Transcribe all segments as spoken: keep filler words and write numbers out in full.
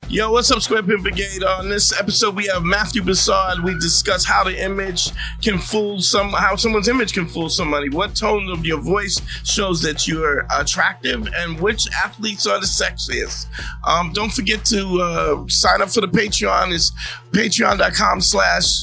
Yo, what's up, SquarePin Brigade? On this episode, we have Matthew Bessard. We discuss how the image can fool some, how someone's image can fool somebody. What tone of your voice shows that you're attractive, and which athletes are the sexiest. Um, don't forget to uh, sign up for the Patreon. It's patreon.com slash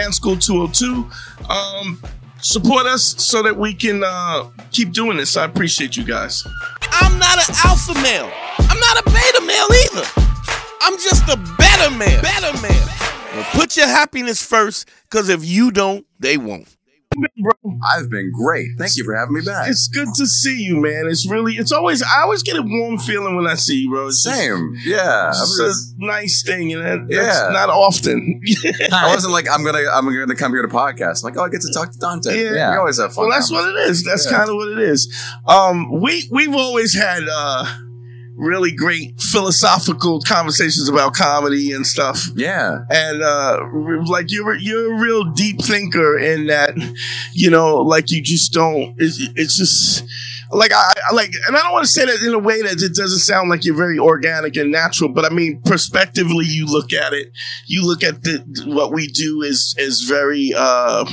manschool202. Um, support us so that we can uh, keep doing this. I appreciate you guys. I'm not an alpha male. I'm not a beta male either. I'm just a better man. Better man. Well, put your happiness first, because if you don't, they won't. I've been great. Thank you for having me back. It's good to see you, man. It's really, it's always, I always get a warm feeling when I see you, bro. It's Same. Just, yeah. It's just, a nice thing, and that, yeah. that's not often. I wasn't like, I'm gonna I'm gonna come here to podcast. I'm like, oh, I get to talk to Dante. Yeah. yeah. We always have fun. Well, that's what it is. That's yeah. kind of what it is. Um, we, we've always had, uh, really great philosophical conversations about comedy and stuff. Yeah. And uh like you're you're a real deep thinker in that, you know, like you just don't it's, it's just like I, I like, and I don't want to say that in a way that it doesn't sound like you're very organic and natural, but I mean, prospectively, you look at it, you look at the what we do is is very uh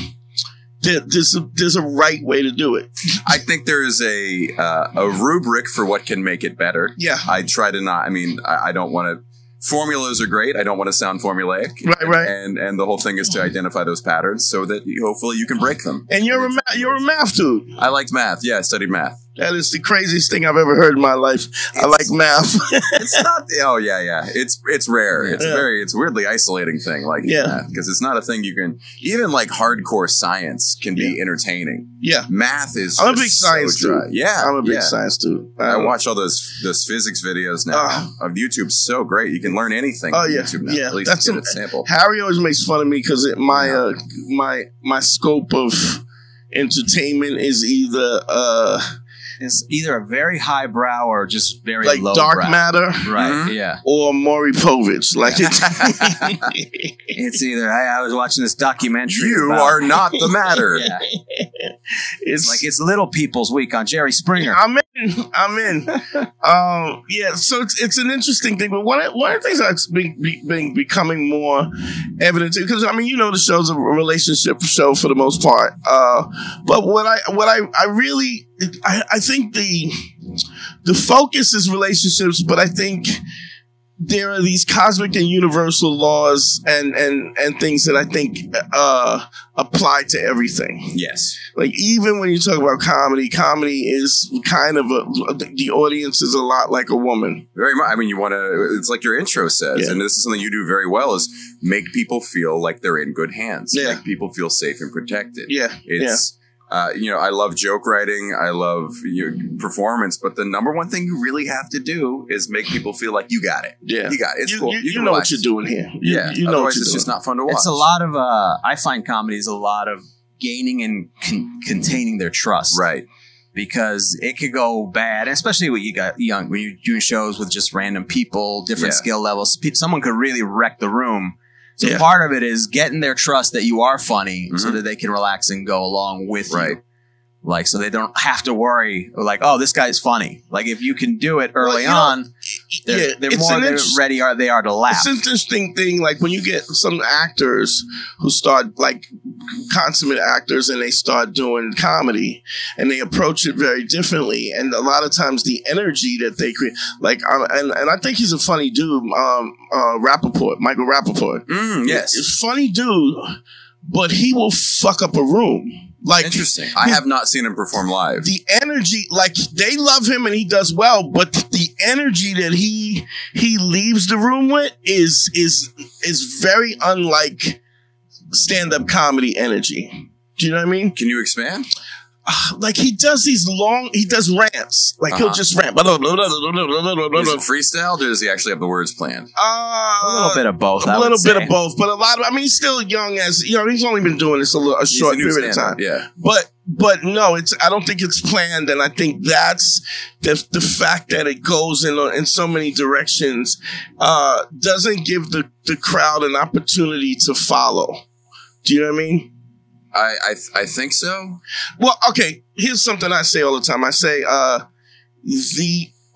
There's a, there's a right way to do it. I think there is a uh, a rubric for what can make it better. Yeah. I try to not, I mean, I, I don't want to, formulas are great. I don't want to sound formulaic. Right, right. And and the whole thing is to identify those patterns so that you, hopefully you can break them. And you're a, ma- you're a math dude. I liked math. Yeah, I studied math. That is the craziest thing I've ever heard in my life. It's, I like math. It's not. Oh yeah, yeah. It's it's rare. It's yeah. very. It's a weirdly isolating thing. Like yeah, because it's not a thing you can. Even like hardcore science can be yeah. entertaining. Yeah, math is. I'm a big science so dude. Yeah, I'm a big yeah. science dude. I watch all those those physics videos now uh, of YouTube. So great. You can learn anything. Oh on yeah, YouTube now. yeah. At least That's get a, a sample. Harry always makes fun of me because my uh, my my scope of entertainment is either. Uh, It's either a very highbrow or just very like low dark brow. matter, right? Mm-hmm. Yeah, or Maury Povich. Like it's, it's either. I, I was watching this documentary. You about, are not the matter. yeah. It's like it's Little People's Week on Jerry Springer. I'm in. I'm in. um, yeah, so it's it's an interesting thing, but one of, one of the things that's been, been becoming more evident because I mean you know the show's a relationship show for the most part, uh, but what I what I I really I, I think the the focus is relationships, but I think there are these cosmic and universal laws and and and things that I think uh, apply to everything. Yes, like even when you talk about comedy, comedy is kind of a the audience is a lot like a woman. Very much. I mean, you want to. It's like your intro says, yeah. and this is something you do very well: is make people feel like they're in good hands. Yeah. Make people feel safe and protected. Yeah, it's. Yeah. Uh, you know, I love joke writing. I love you know, performance. But the number one thing you really have to do is make people feel like you got it. Yeah. You got it. It's you, cool. You, You, you can know relax. what you're doing here. You, yeah. You know Otherwise, what you're it's doing. just not fun to watch. It's a lot of, uh, I find comedy is a lot of gaining and con- containing their trust. Right. Because it could go bad, especially when you got young, when you're doing shows with just random people, different Yeah. skill levels. Pe- someone could really wreck the room. So Yeah. part of it is getting their trust that you are funny so Mhm. that they can relax and go along with Right. you. Like, so they don't have to worry, like, oh, this guy's funny. Like, if you can do it early Well, you on, know, they're, yeah, they're it's more an they're interest- ready are they are to laugh. It's an interesting thing, like when you get some actors who start like consummate actors and they start doing comedy and they approach it very differently, and a lot of times the energy that they create, like, um, and and I think he's a funny dude, um, uh, Rappaport, Michael Rappaport. Mm, yes. He's a funny dude, but he will fuck up a room. Like, Interesting. I have not seen him perform live. the energy, like they love him and he does well, but the energy that he he leaves the room with is is is very unlike stand-up comedy energy. Do you know what I mean? Can you expand? Uh, like he does these long, he does rants. Like he'll Uh-huh. just rant. Blah, blah, blah, blah, blah, blah, blah, blah, blah, Is blah. it freestyle, or does he actually have the words planned? Uh, a little bit of both. A I little would bit say. of both, but a lot of. I mean, he's still young as you know. He's only been doing this a, little, a short He's a new period of stand-up, time. Yeah. But but no, it's. I don't think it's planned, and I think that's the the fact that it goes in in so many directions uh, doesn't give the the crowd an opportunity to follow. Do you know what I mean? I I, th- I think so. Well, okay. Here's something I say all the time. I say uh, the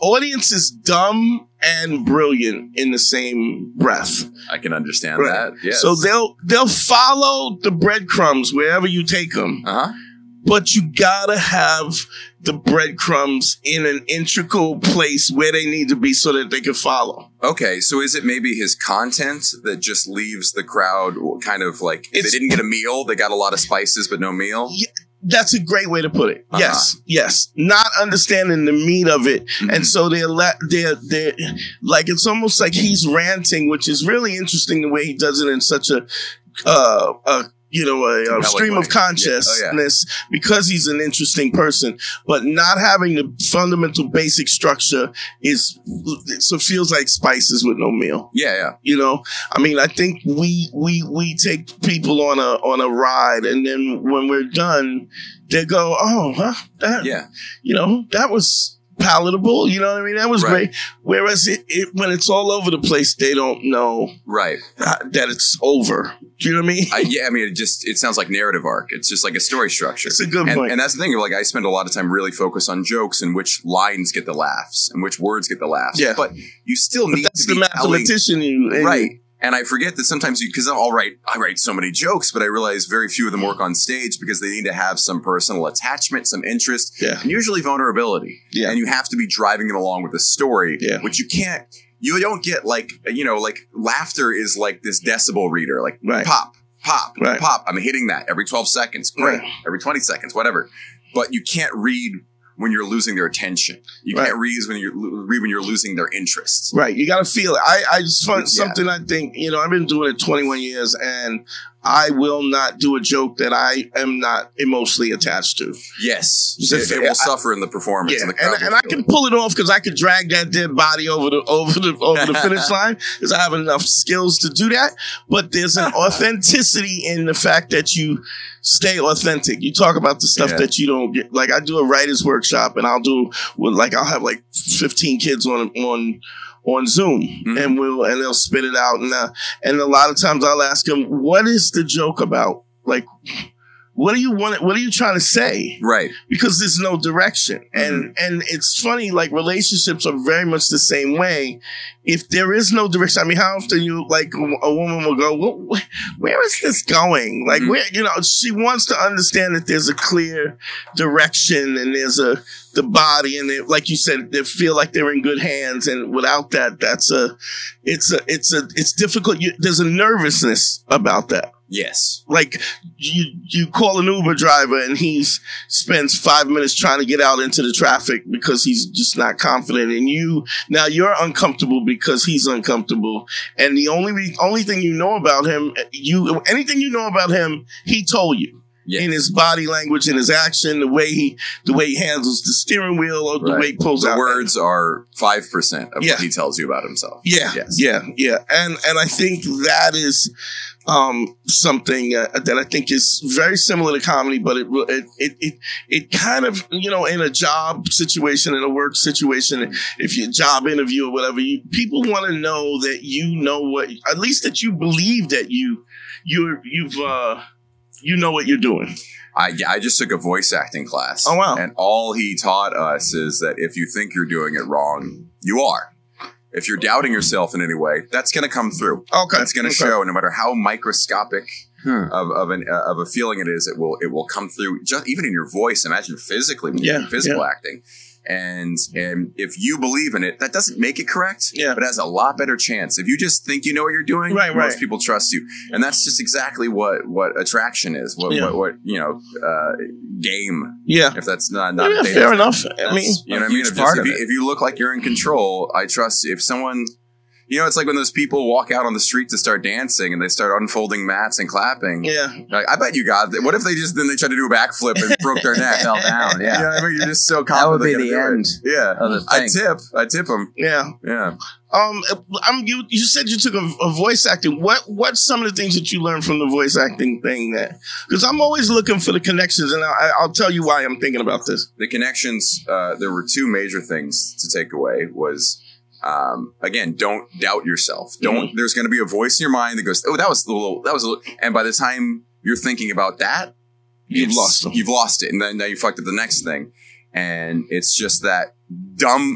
audience is dumb and brilliant in the same breath. I can understand Right. that. Yes. So they'll they'll follow the breadcrumbs wherever you take them, Uh huh. but you gotta have the breadcrumbs in an integral place where they need to be so that they can follow. Okay, so is it maybe his content that just leaves the crowd kind of like It's- they didn't get a meal, they got a lot of spices but no meal? Yeah, that's a great way to put it. Uh-huh. Yes, yes. Not understanding the meat of it, Mhm. and so they're la- they're they're like it's almost like he's ranting, which is really interesting the way he does it in such a uh a you know a, a Compelling stream way. of consciousness because he's an interesting person, but not having the fundamental basic structure is so it feels like spices with no meal. Yeah, yeah. You know, I mean, I think we we we take people on a on a ride, and then when we're done, they go, "Oh, huh, that, Yeah. you know, that was palatable." You know what I mean? That was Right. great. Whereas it, it when it's all over the place, they don't know Right. uh, that it's over. Do you know what I mean? I, yeah, I mean, it just it sounds like narrative arc. It's just like a story structure. It's a good and, point. and that's the thing. Like, I spend a lot of time really focused on jokes and which lines get the laughs and which words get the laughs. Yeah. But you still But need that's to the be telling, mathematician, in you, right? And I forget that sometimes you because I'll write I write so many jokes, but I realize very few of them work on stage because they need to have some personal attachment, some interest, Yeah. and usually vulnerability. Yeah. And you have to be driving them along with the story, Yeah. which you can't. You don't get like you know like laughter is like this decibel reader, like Right. pop. Pop, Right. pop. I'm hitting that every twelve seconds. Great. Right. Every twenty seconds, whatever. But you can't read when you're losing their attention. You Right. can't read when you're read when you're losing their interest. Right, you got to feel it. I, I just find Yeah. something I think, you know, I've been doing it twenty-one years, and I will not do a joke that I am not emotionally attached to. Yes. Just It, if- it will I- suffer in the performance. Yeah, and, and, the crowd and will I feel can it. pull it off because I could drag that dead body over the over the over the finish line because I have enough skills to do that. But there's an authenticity in the fact that you stay authentic. You talk about the stuff Yeah. that you don't get. Like I do a writers workshop, and I'll do with like I'll have like fifteen kids on on. on Zoom Mhm. and we'll and they'll spit it out and uh, and a lot of times I'll ask them, what is the joke about? Like, what do you want? What are you trying to say? Right. Because there's no direction. And Mm-hmm. and it's funny, like relationships are very much the same way. If there is no direction, I mean, how often you like a woman will go, well, wh- where is this going? Like Mhm. where, you know, she wants to understand that there's a clear direction and there's a the body and they, like you said, they feel like they're in good hands. And without that, that's a, it's a, it's a, it's difficult. You, there's a nervousness about that. Yes. Like you, you call an Uber driver and he's spends five minutes trying to get out into the traffic because he's just not confident in you. Now you're uncomfortable because he's uncomfortable, and the only re- only thing you know about him, you anything you know about him, he told you. Yes. In his body language, in his action, the way he the way he handles the steering wheel, or the Right. way he pulls The out words are five percent of Yeah. what he tells you about himself. Yeah, Yes. yeah, yeah, and and I think that is um, something uh, that I think is very similar to comedy, but it it it it, it kind of, you know, in a job situation, in a work situation, if you job interview or whatever, you, people want to know that you know what, at least that you believe that you you you've uh, you know what you're doing. I, I just took a voice acting class. Oh, wow. And all he taught us is that if you think you're doing it wrong, you are. If you're doubting yourself in any way, that's going to come through. Okay, That's going to okay. show, no matter how microscopic Hmm. of of, an, uh, of a feeling it is, it will it will come through. Just even in your voice. Imagine physically, when you're Yeah, doing physical acting. And and if you believe in it, that doesn't make it correct. Yeah. But it has a lot better chance. If you just think you know what you're doing, Right, most right. people trust you, and that's just exactly what what attraction is. What Yeah. what, what you know, uh, game. Yeah, If that's not not yeah, a dating fair term. enough. I That's- mean, you know what I a mean. huge If, just, part if, of you, it. if you look like you're in control, I trust. If someone, you know, it's like when those people walk out on the street to start dancing and they start unfolding mats and clapping. yeah. Like, I bet you got. What if they just then they tried to do a backflip and broke their neck? Fell down. You know Yeah. what I mean? You're just so That confident. would be they're the gonna do end it. Yeah, of the I thing. tip. I tip them. Yeah. Yeah. Um, I'm you. You said you took a, a voice acting. What What's some of the things that you learned from the voice acting thing? That because I'm always looking for the connections, and I, I'll tell you why I'm thinking about this. The connections. Uh, there were two major things to take away. Was um, again, don't doubt yourself. Don't. Mm-hmm. There's going to be a voice in your mind that goes, "Oh, that was a little. That was a little." And by the time you're thinking about that, You've it's- lost them. You've lost it, and then now you fucked up the next thing, and it's just that dumb.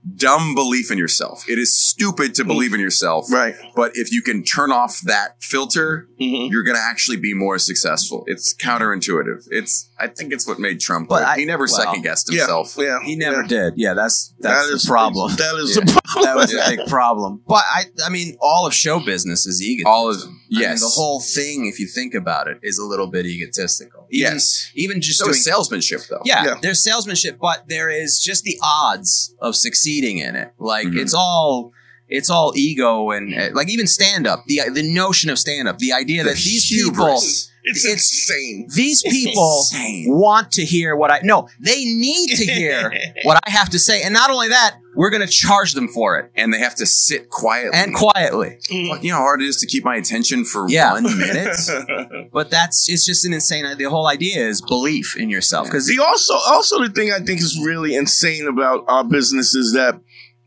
dumb belief in yourself. It is stupid to believe in yourself. Right. But if you can turn off that filter, Mm-hmm. you're going to actually be more successful. It's counterintuitive. It's, I think it's what made Trump. But good. I- he never well, second guessed Yeah. himself. Yeah. He never yeah. did. Yeah, that's that's That the is- problem. That is Yeah. the problem. That was a big problem. But I, I mean, all of show business is egotism. All of, I mean, yes. the whole thing, if you think about it, is a little bit egotistical. Even, yes. even just So doing is salesmanship, though. Yeah, Yeah. there's salesmanship, but there is just the odds of succeeding in it. Like Mhm. it's all it's all ego and uh, like even stand up. The the notion of stand up, the idea The that these hubris. people It's, It's- insane. these people Insane. want to hear what I no, they need to hear what I have to say. And not only that, we're going to charge them for it And they have to sit quietly. and quietly. Fuck, you know how hard it is to keep my attention for Yeah. one minute? But that's it's just an insane the whole idea is belief in yourself because The also also the thing I think is really insane about our business is that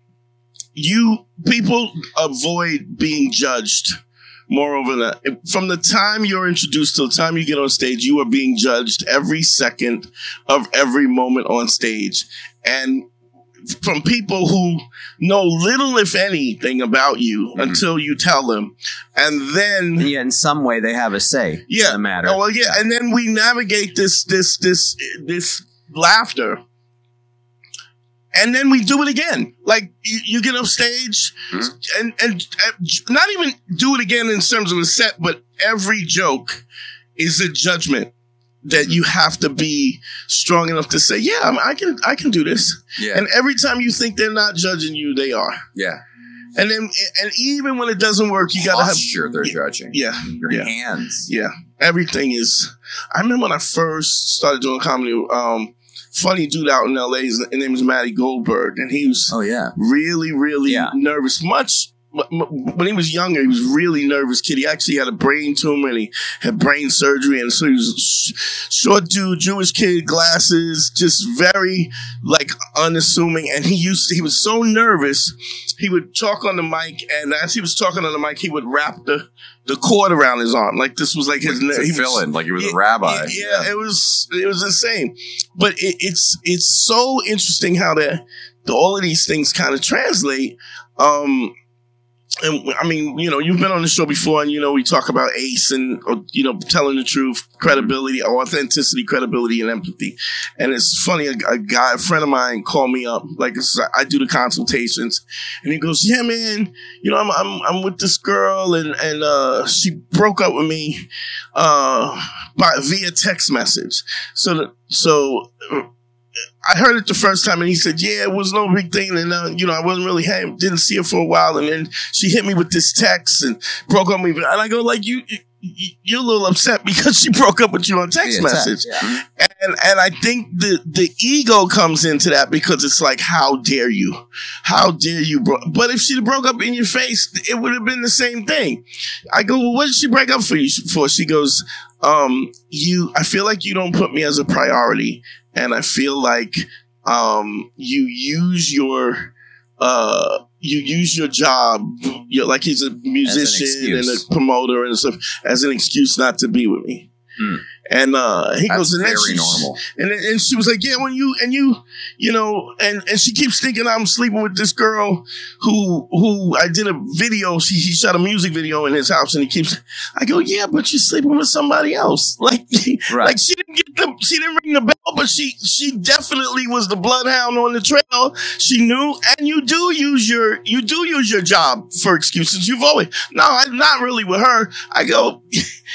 you people avoid being judged. Moreover, that from the time you're introduced to the time you get on stage, you are being judged every second of every moment on stage, and from people who know little, if anything, about you Mhm. until you tell them, and then yeah, in some way they have a say yeah, in the matter. Oh, well, yeah, and then we navigate this, this, this, this laughter, and then we do it again. Like you, you get up stage, Mhm. and, and and not even do it again in terms of a set, but every joke is a judgment that you have to be strong enough to say, yeah, I'm, I can, I can do this. Yeah. And every time you think they're not judging you, they are. yeah. And then, and even when it doesn't work, you gotta have, Posture they're judging. yeah. Your Yeah. hands. Yeah, everything is. I remember when I first started doing comedy. Um, funny dude out in L A. His name is Matty Goldberg, and he was Oh yeah. really, really Yeah. nervous. Much m- m- when he was younger, he was really nervous kid. He actually had a brain tumor, and he had brain surgery, and so he was a sh- short dude, Jewish kid, glasses, just very like unassuming. And he used to, he was so nervous, he would talk on the mic, and as he was talking on the mic, he would wrap the the cord around his arm, like this was like his. To he was- fill in, like he was yeah, a rabbi. Yeah, yeah, it was it was insane. But it, it's it's so interesting how that the, all of these things kind of translate. Um, and I mean, you know, you've been on the show before, and you know, we talk about ACE and or, you know, telling the truth, credibility, authenticity, credibility, and empathy. And it's funny, a, a guy, a friend of mine, called me up. Like this is, I do the consultations, and he goes, "Yeah, man, you know, I'm I'm, I'm with this girl, and and uh, she broke up with me uh, by via text message. So the, so." I heard it the first time, and he said, "Yeah, it was no big thing." And uh, you know, I wasn't really had, didn't see her for a while, and then she hit me with this text and broke up with me. And I go, like, you, you you're a little upset because she broke up with you on text Yeah, message. text, yeah. And and I think the the ego comes into that because it's like, how dare you, how dare you, bro? But if she broke up in your face, it would have been the same thing. I go, well, what did she break up for you for? She goes, um, you. I feel like you don't put me as a priority. And I feel like um, you use your uh, you use your job, you're like he's a musician and a promoter and stuff, as an excuse not to be with me. Hmm. And uh, he That's goes, and then very she, normal. And then, and she was like, yeah, when you and you, you know, and, and she keeps thinking I'm sleeping with this girl who who I did a video. She he shot a music video in his house, and he keeps. I go, yeah, but you're sleeping with somebody else. Like, Right. like she didn't get the she didn't ring the bell, but she she definitely was the bloodhound on the trail. She knew, and you do use your you do use your job for excuses. You've always no, I'm not really with her. I go.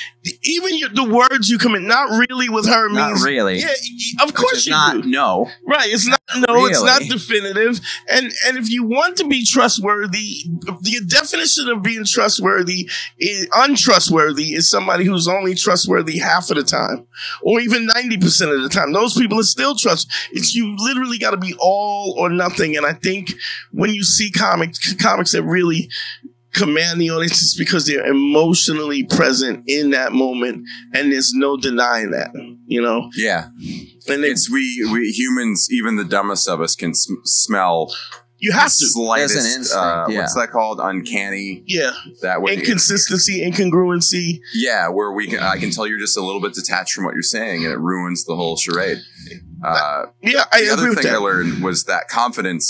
Even your, the words you commit, not really with her Not means really. Yeah, of course Which is you not do. no. Right, it's not no, it's not really. definitive. And and if you want to be trustworthy, the definition of being trustworthy, is, untrustworthy, is somebody who's only trustworthy half of the time, or even ninety percent of the time. Those people are still trust. It's you literally got to be all or nothing. And I think when you see comics, comics that really command the audience, is because they're emotionally present in that moment, and there's no denying that. You know, Yeah. and they, It's we, we humans, even the dumbest of us can sm- smell you have the to. slightest, There's an instinct, uh, yeah. what's that called? Uncanny. Yeah, That way. inconsistency, incongruency. Yeah, where we can, I can tell you're just a little bit detached from what you're saying, and it ruins the whole charade. Uh, Yeah, I the agree other with thing I that. learned was that confidence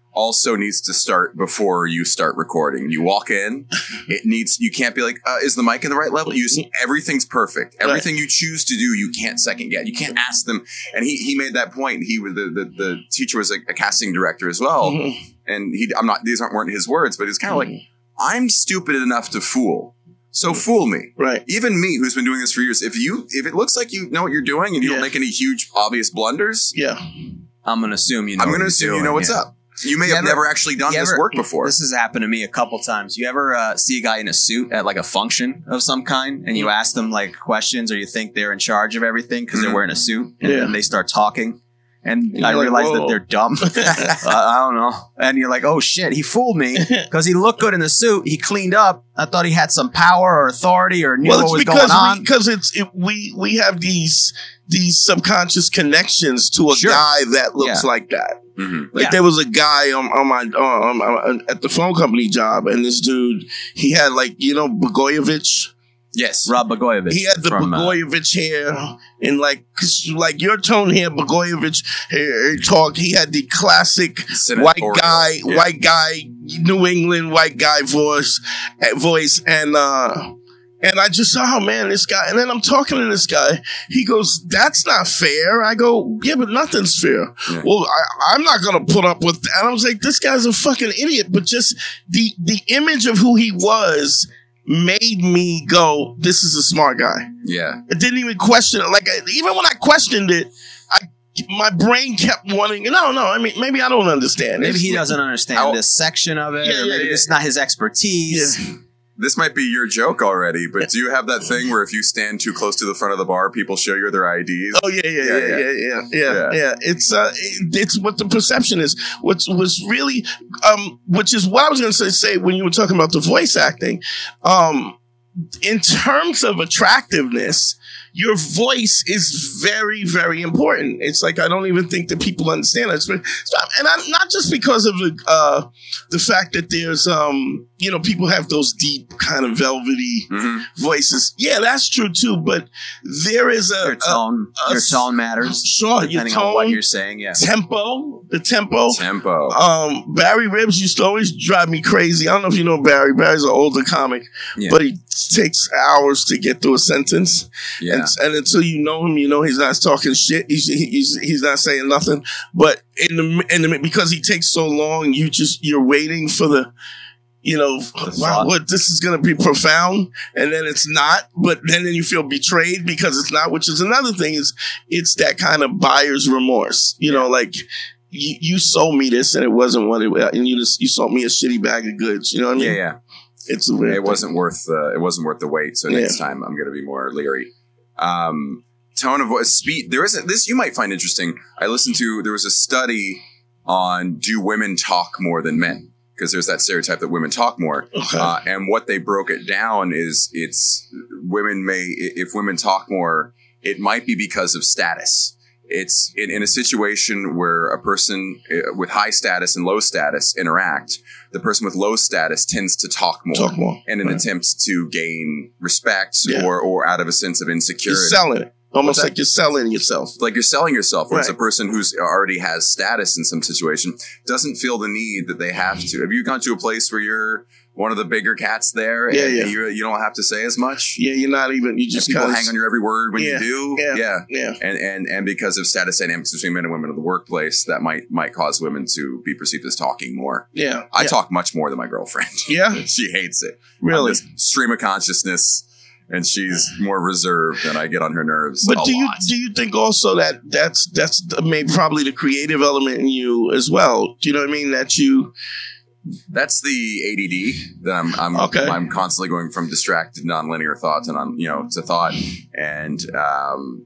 also needs to start before you start recording. You walk in, it needs, you can't be like, uh, is the mic in the right level? You just, everything's perfect. Everything right. you choose to do, you can't second guess. You can't ask them. And he, he made that point. He was, the, the, the teacher was a, a casting director as well. Mm-hmm. And he, I'm not, these aren't, weren't his words, but it's kind of mm-hmm. like, I'm stupid enough to fool. So fool me. Right. Even me, who's been doing this for years, if you, if it looks like you know what you're doing and you yeah. don't make any huge, obvious blunders. Yeah. I'm going to assume you know I'm going to assume doing, you know what's yeah. up. You may you have ever, never actually done this ever, work before. This has happened to me a couple times. You ever uh, see a guy in a suit at like a function of some kind and you ask them like questions or you think they're in charge of everything because mm-hmm. they're wearing a suit and yeah. then they start talking and you're I like, realize whoa. that they're dumb. uh, I don't know. And you're like, oh shit, he fooled me because he looked good in the suit. He cleaned up. I thought he had some power or authority or knew well, what was because going on. Because it's it, we we have these these subconscious connections to a sure. guy that looks yeah. like that. Mm-hmm. Like yeah. there was a guy on, on my on, on, at the phone company job, and this dude, he had like you know Blagojevich. Yes, Rob Blagojevich. He had the from, Blagojevich uh, hair, and like like your tone hair, Blagojevich hair. He talked. He had the classic white guy, yeah. white guy, New England white guy voice, voice, and. uh And I just saw, oh man, this guy. And then I'm talking to this guy. He goes, that's not fair. I go, yeah, but nothing's fair. Yeah. Well, I, I'm not going to put up with that. And I was like, this guy's a fucking idiot. But just the, the image of who he was made me go, this is a smart guy. Yeah. I didn't even question it. Like, even when I questioned it, I my brain kept wanting, no, no, I mean, maybe I don't understand. Maybe it's, he doesn't understand I'll, this section of it. Yeah, or maybe yeah, it's yeah. not his expertise. Yeah. This might be your joke already, but do you have that thing where if you stand too close to the front of the bar, people show you their I Ds? Oh yeah, yeah, yeah, yeah, yeah, yeah, yeah. yeah. yeah. It's uh, it's what the perception is. What's was really, um, which is what I was going to say, say when you were talking about the voice acting, um, in terms of attractiveness. Your voice is very, very important. It's like I don't even think that people understand it. And I'm not just because of the uh, the fact that there's um you know people have those deep kind of velvety mm-hmm. voices. Yeah, that's true too. But there is a your tone. A, a, your tone matters. Sure, depending your tone, on what you're saying. Yeah, tempo, the tempo, tempo. Um, Barry Ribs used to always drive me crazy. I don't know if you know Barry. Barry's an older comic, yeah. but he takes hours to get through a sentence. Yeah. And, and until you know him, you know he's not talking shit. He's he's he's not saying nothing. But in the in the because he takes so long, you just you're waiting for the, you know, wow, what this is going to be profound, and then it's not. But then, then you feel betrayed because it's not. Which is another thing. Is it's that kind of buyer's remorse. You know, like. You, you sold me this and it wasn't what it was, and you just you sold me a shitty bag of goods. You know what I mean? Yeah, yeah. It's a weird it thing. wasn't worth uh, it wasn't worth the wait. So next yeah. time I'm going to be more leery. Um, tone of voice, speed. There isn't this. You might find interesting. I listened to. There was a study on do women talk more than men, because there's that stereotype that women talk more. Okay. Uh, and what they broke it down is it's women may if women talk more, it might be because of status. It's in, in a situation where a person uh, with high status and low status interact. The person with low status tends to talk more, talk more. in an right. attempt to gain respect yeah. or, or out of a sense of insecurity. You're selling it. Almost like you're selling yourself. Like you're selling yourself. Whereas right. a person who's already has status in some situation doesn't feel the need that they have to. Have you gone to a place where you're one of the bigger cats there and yeah, yeah. You, you don't have to say as much? Yeah, you're not even, you just people kind of hang on your every word when yeah, you do. Yeah, yeah. Yeah. And, and, and because of status dynamics between men and women in the workplace, that might, might cause women to be perceived as talking more. Yeah. I yeah. talk much more than my girlfriend. Yeah. She hates it. Really? Stream of consciousness. And she's more reserved, and I get on her nerves. But a do you lot. do you think also that that's that's maybe probably the creative element in you as well? Do you know what I mean? That you that's the A D D that I'm I'm okay. I'm constantly going from distracted nonlinear thoughts and on you know to thought and um.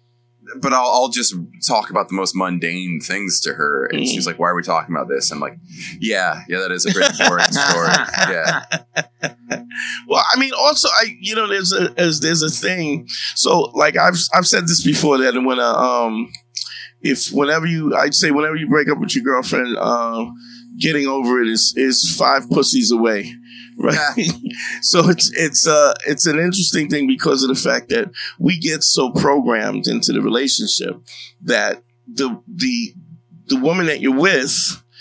But I'll, I'll just talk about the most mundane things to her. And mm. she's like, why are we talking about this? I'm like, yeah, yeah, that is a pretty boring story. Yeah. Well, I mean, also, I, you know, there's a, there's, there's a thing. So like I've, I've said this before that when, uh, um, if whenever you, I'd say whenever you break up with your girlfriend, uh, getting over it is, is five pussies away. Right. Yeah. So it's it's uh it's an interesting thing because of the fact that we get so programmed into the relationship that the the the woman that you're with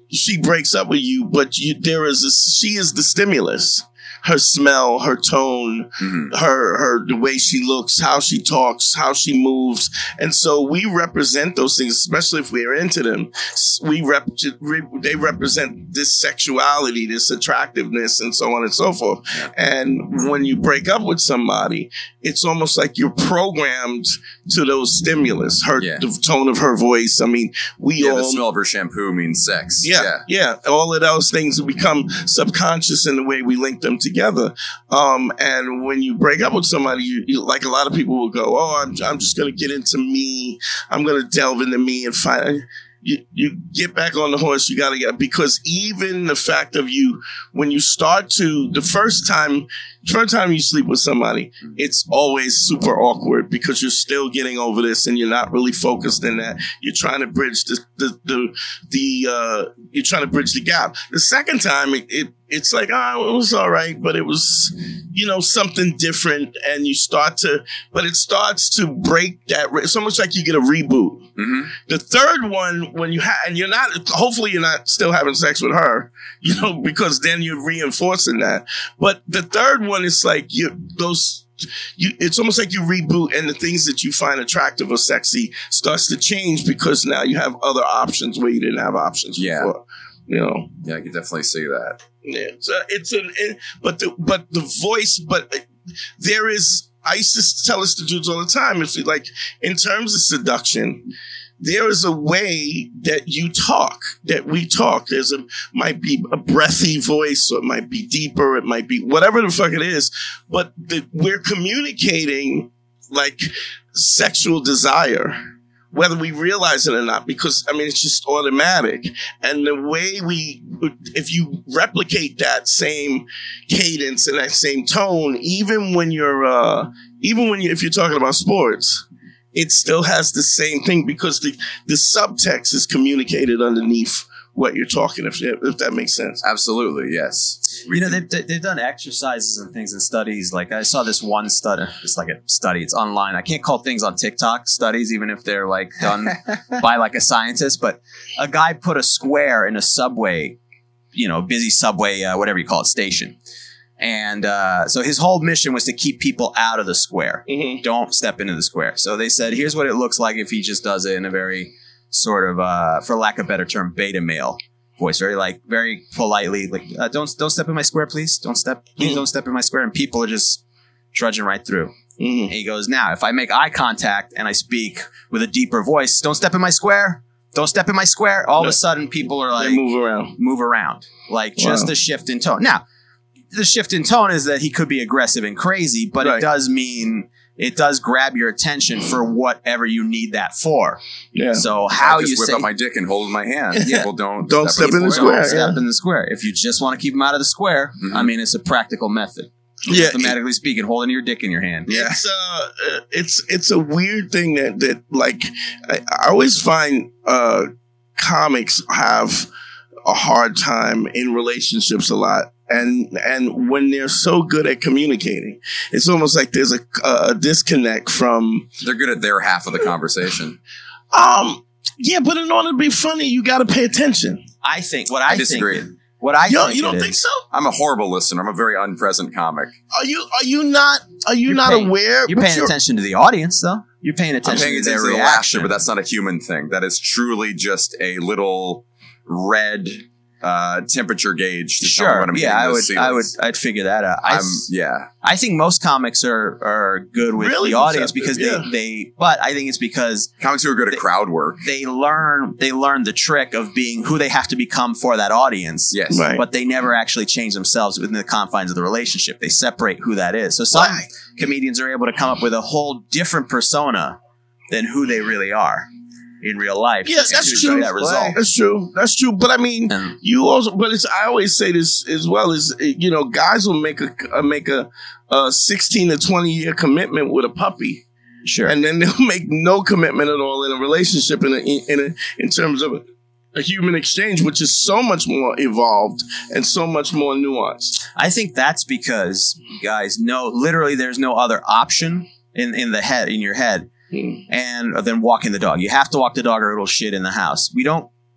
she breaks up with you, but you, there is a, she is the stimulus. Her smell, her tone, mm-hmm. her her the way she looks, how she talks, how she moves, and so we represent those things, especially if we're into them. We rep they represent this sexuality, this attractiveness, and so on and so forth. Yeah. And when you break up with somebody, it's almost like you're programmed to those stimulus. Her yeah. the tone of her voice. I mean, we yeah, all the smell of her shampoo means sex. Yeah, yeah, yeah. All of those things become subconscious in the way we link them together. Together, um, and when you break up with somebody, you, you like a lot of people will go, "Oh, I'm I'm just going to get into me. I'm going to delve into me and find." You you get back on the horse. You got to get because even the fact of you when you start to the first time, first time you sleep with somebody, it's always super awkward because you're still getting over this and you're not really focused in that. You're trying to bridge the the the, the uh, you're trying to bridge the gap. The second time, it, it it's like oh, it was all right, but it was you know something different, and you start to, but it starts to break that. It's almost like you get a reboot. Mm-hmm. The third one, when you have, and you're not, hopefully you're not still having sex with her, you know, because then you're reinforcing that. But the third one is like you those. You, it's almost like you reboot, and the things that you find attractive or sexy starts to change because now you have other options where you didn't have options yeah. before. You know, yeah, I can definitely see that. Yeah, so it's an, it, but the but the voice, but there is. I used to tell this to dudes all the time. If like in terms of seduction, there is a way that you talk, that we talk. There's a might be a breathy voice, or it might be deeper, it might be whatever the fuck it is. But the, we're communicating like sexual desire, whether we realize it or not, because I mean it's just automatic. And the way we, if you replicate that same cadence and that same tone, even when you're, uh, even when you, if you're talking about sports, it still has the same thing because the the subtext is communicated underneath what you're talking, if if that makes sense. Absolutely, yes. You know, they've, they've done exercises and things and studies. Like I saw this one study. It's like a study. It's online. I can't call things on TikTok studies, even if they're like done by like a scientist. But a guy put a square in a subway, you know, busy subway, uh, whatever you call it, station. And uh, so his whole mission was to keep people out of the square. Mm-hmm. Don't step into the square. So they said, here's what it looks like if he just does it in a very sort of, uh, for lack of a better term, beta male voice, very like, very politely, like, uh, don't don't step in my square, please. Don't step, please mm-hmm. don't step in my square. And people are just trudging right through. Mm-hmm. And he goes, now, if I make eye contact and I speak with a deeper voice, don't step in my square. Don't step in my square. All no. of a sudden, people are like, they move around, move around, like wow. just a shift in tone. Now, the shift in tone is that he could be aggressive and crazy, but right. it does mean. It does grab your attention for whatever you need that for. Yeah. So how I just you whip say, up my dick and hold in my hand. Yeah. Well, don't don't step, step in the square. Don't yeah. step in the square. If you just want to keep them out of the square, mm-hmm. I mean, it's a practical method. Yeah, mathematically it, speaking, holding your dick in your hand. Yeah, it's uh, it's it's a weird thing that that like I, I always find uh, comics have a hard time in relationships a lot. And and when they're so good at communicating, it's almost like there's a, a disconnect from. They're good at their half of the conversation. Um, yeah, but in order to be funny, you got to pay attention. I think what I, I disagree. Think, what I you, think you don't it think is, so? I'm a horrible listener. I'm a very unpresent comic. Are you? Are you not? Are you you're not paying, aware? You're paying you're, attention to the audience, though. You're paying attention, I'm paying to attention their to the reaction. laughter, but that's not a human thing. That is truly just a little red. Uh, temperature gauge. To sure. What I'm yeah, I would. Ceilings. I would. I'd figure that out. I, yeah. I think most comics are are good with really the audience because yeah. they, they. But I think it's because comics who are good they, at crowd work. They learn. They learn the trick of being who they have to become for that audience. Yes. Right. But they never actually change themselves within the confines of the relationship. They separate who that is. So some Why? comedians are able to come up with a whole different persona than who they really are in real life. Yeah, that's true. That result. That's true. That's true. But I mean, um, you also. But it's. I always say this as well. Is you know, guys will make a uh, make a, a sixteen to twenty year commitment with a puppy. Sure. And then they'll make no commitment at all in a relationship in a, in a, in terms of a, a human exchange, which is so much more evolved and so much more nuanced. I think that's because guys know literally there's no other option in in the head in your head. Hmm. And then walking the dog. You have to walk the dog or it'll shit in the house. We don't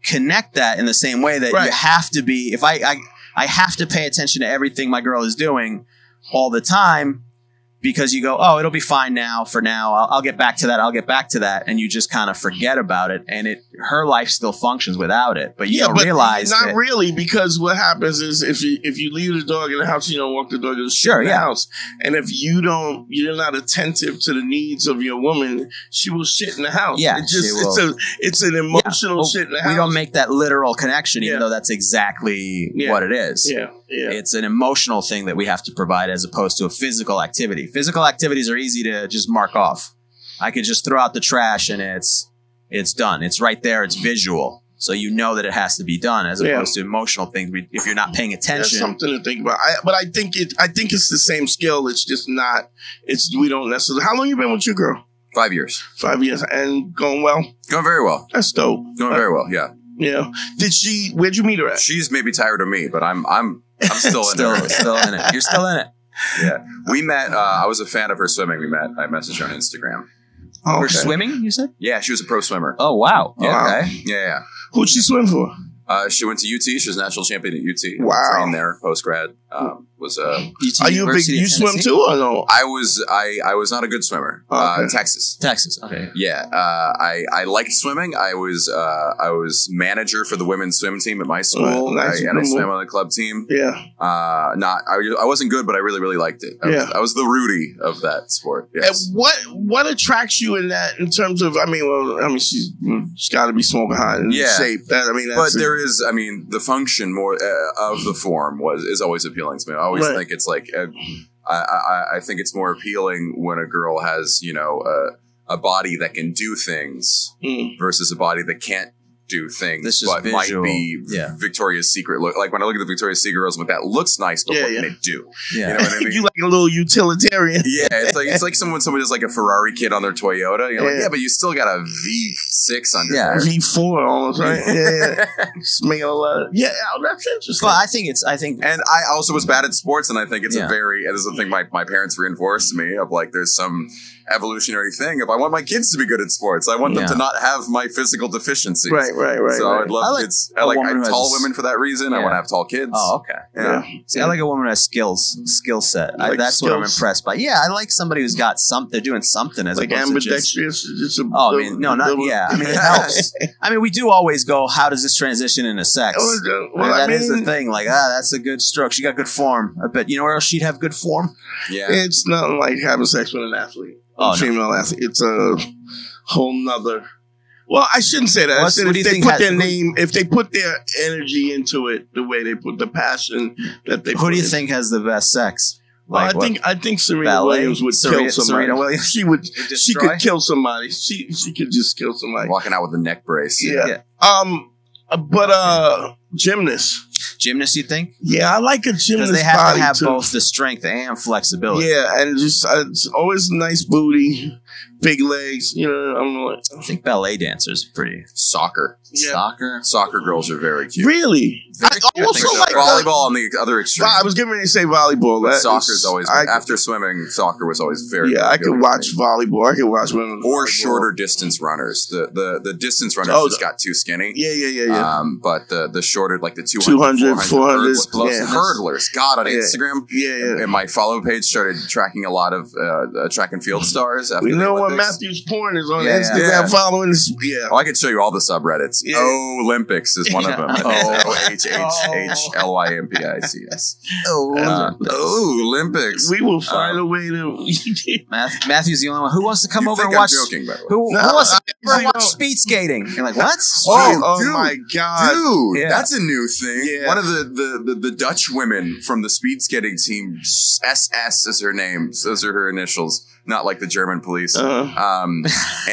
connect that in the same way that Right. you have to be. If I, I I have to pay attention to everything my girl is doing all the time. Because you go, oh, it'll be fine now. For now, I'll, I'll get back to that. I'll get back to that, and you just kind of forget about it. And it, her life still functions without it. But you Yeah, don't but realize not that, really, because what happens is if you if you leave the dog in the house, you don't walk the dog in the, Sure, in the yeah. house, and if you don't, you're not attentive to the needs of your woman, she will shit in the house. Yeah, it just she it's will. a it's an emotional well, shit in the house. we don't make that literal connection, even Yeah. though that's exactly Yeah. what it is. yeah, yeah, It's an emotional thing that we have to provide as opposed to a physical activity. Physical activities are easy to just mark off. I could just throw out the trash and it's it's done. It's right there. It's visual. So you know that it has to be done as Yeah. opposed to emotional things. We- If you're not paying That's attention, something to think about. I, but I think it. I think it's the same skill. It's just not. It's we don't necessarily. How long you been with your girl? Five years. Five years and going well. Going very well. That's dope. Going very well. Yeah. Yeah. Did she? Where'd you meet her at? She's maybe tired of me, but I'm I'm I'm still in still, there. still in it. You're still in it. Yeah. We met. Uh, I was a fan of her swimming. We met. I messaged her on Instagram. Oh, For okay. swimming, you said? Yeah, she was a pro swimmer. Oh, wow. Wow. Okay. Yeah, yeah. Who'd she swim for? Uh, she went to U T. She was national champion at U T. Wow. Trained there post grad. Um, was uh, U T Are you a big? University of You swim Tennessee? too or no? I was I I was not a good swimmer. Uh, Okay. Texas. Texas. Okay. Yeah, uh, I I liked swimming. I was uh, I was manager for the women's swim team at my school, Right, nice. I, and I swam on the club team. Yeah. Uh, not I, I wasn't good, but I really really liked it. I was, Yeah. I was the Rudy of that sport. And Yes. what what attracts you in that in terms of? I mean, well, I mean, she's she's got to be smoking hot in Yeah. shape. That I mean, But that's there is, I mean, the function more uh, of the form was is always appealing to me. I always Right. think it's like, uh, I, I I think it's more appealing when a girl has you know a, a body that can do things Mm. versus a body that can't do things, This is but visual. might be Yeah. Victoria's Secret look. Like when I look at the Victoria's Secret girls, I'm like that looks nice, but Yeah, what yeah. can it do? Yeah. You know what I mean? you like a little utilitarian. Yeah, it's like it's like someone someone does like a Ferrari kit on their Toyota. You're like, Yeah. yeah, but you still got a V six under Yeah. there. V four almost, right? Yeah, yeah. It's making a lot of, yeah, oh, that's interesting. But I think it's, I think, And I also was bad at sports, and I think it's Yeah. a very, and this is the thing my, my parents reinforced to me of like, there's some evolutionary thing. If I want my kids to be good at sports, I want them Yeah. to not have my physical deficiencies. right, right, right. so right. I'd love I like kids. I a like woman I, who has tall a s- women for that reason. I Yeah. want to have tall kids. oh, okay. Yeah. See, I like a woman who has skills, skill set. I, Like that's what I'm skills. impressed by. Yeah, I like somebody who's got something. They're doing something as like opposed to just. ambidextrous. It's a, Oh, I mean, no, not double- yeah. I mean, it helps. I mean, we do always go. How does this transition into sex? Oh, uh, Well, well, I that mean, is the thing. Like, ah, that's a good stroke. She got good form. I bet you know where else she'd have good form. Yeah. it's nothing like having sex with an athlete, Oh, a no. female athlete. It's a whole nother. Well, I shouldn't say that. I What's- said what do if you they think put has- their who- name, if they put their energy into it, the way they put the passion that they. Who put do you in- think has the best sex? Well, Like I what? think I think Serena Ballet? Williams would Serena- kill somebody. Serena Williams? She would. She destroy? could kill somebody. She she could just kill somebody. Walking out with a neck brace. Yeah. Yeah. Um. uh, But uh, gymnast. Gymnast, you think? Yeah, I like a Because gymnast they have body to have too. both the strength and flexibility. Yeah, and just uh, it's always nice booty, big legs. You know, I'm like, I think ballet dancers are pretty. Soccer. yeah. Soccer. Soccer girls are very cute. Really? I Very cute. also I think like so. volleyball. volleyball on the other extreme. I was getting ready to say volleyball. but That soccer's is- always I, after swimming. Soccer was always very yeah, I good could for watch me. volleyball. I could watch women or volleyball. shorter distance runners. The the the distance runners Oh, just got too skinny. Yeah, yeah, yeah, yeah. Um, but the the shorter, like the two two hundred, hundred, four hundred, hurdlers, yeah. hurdlers. God, on Yeah. Instagram, yeah, yeah. and my follow page started tracking a lot of uh, uh, track and field stars. After We the know what Olympics. Matthew's porn is on Yeah, Instagram yeah. following this. Yeah. Oh, I could show you all the subreddits. Yeah. Olympics is one of them. Yeah. O H H H L Y M P I C S. Oh, Uh, oh, Olympics. We will find Um, a way to. Math, Matthew's the only one. Who wants to come You over think and I'm watch? joking, by the way. Who, No, who wants to I- come over and I watch know. speed skating? You're like, what? Oh, oh dude. my god! Dude, Yeah. that's a new thing. Yeah. One of the, the, the, the Dutch women from the speed skating team, S S is her name. Those are her initials, not like the German police. Uh, Um,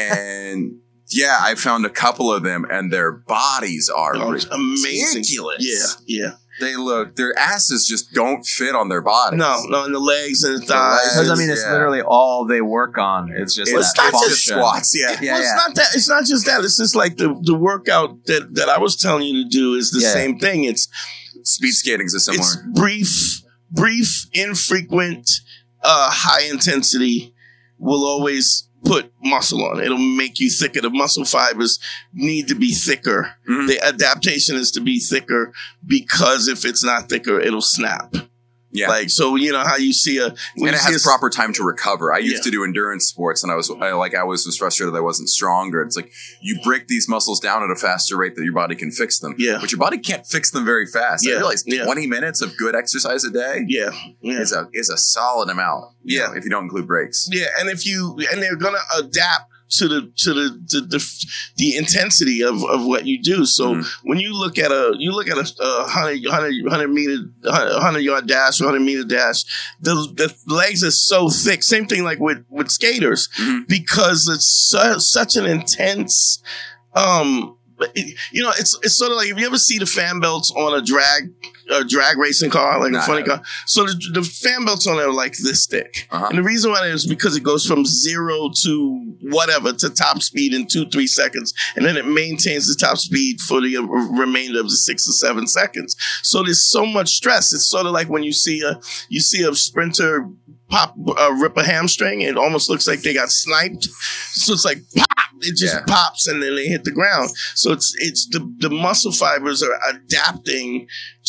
and yeah, I found a couple of them, and their bodies are oh, it's amazing. ridiculous. Yeah, yeah. They look, their asses just don't fit on their bodies. No, no, and the legs and the legs. thighs. Because I mean, it's Yeah. literally all they work on. It's just It's that not It's just just function. squats. Yeah. Yeah, well, yeah. it's not that. It's not just that. It's just like the the workout that that I was telling you to do is the Yeah. same thing. It's Speed skating's a similar. it's brief, brief, infrequent, uh, high intensity will always put muscle on. It'll make you thicker. The muscle fibers need to be thicker. Mm-hmm. The adaptation is to be thicker because if it's not thicker, it'll snap. Yeah. Like, so, you know, how you see a... And it has a, proper time to recover. I used yeah. to do endurance sports and I was I, like, I was, was frustrated that I wasn't stronger. It's like you break these muscles down at a faster rate that your body can fix them. Yeah. But your body can't fix them very fast. Yeah. I realize yeah. twenty minutes of good exercise a day yeah. Yeah. is a is a solid amount. Yeah. Know, if you don't include breaks. Yeah. And if you... And they're going to adapt to the to the the, the, the intensity of, of what you do. So mm. when you look at a you look at a, a hundred, hundred, hundred meter hundred yard dash or hundred meter dash, the the legs are so thick. Same thing like with with skaters mm-hmm. because it's su- such an intense. Um, it, you know, it's it's sort of like if you ever see the fan belts on a drag a drag racing car, like nah, a funny car. So the, the fan belts on it are like this thick. Uh-huh. And the reason why is because it goes from zero to whatever to top speed in two, three seconds. And then it maintains the top speed for the remainder of the six or seven seconds. So there's so much stress. It's sort of like when you see a, you see a sprinter pop, uh, rip a hamstring. It almost looks like they got sniped. So it's like pop. It just yeah. pops and then they hit the ground. So it's it's the, the muscle fibers are adapting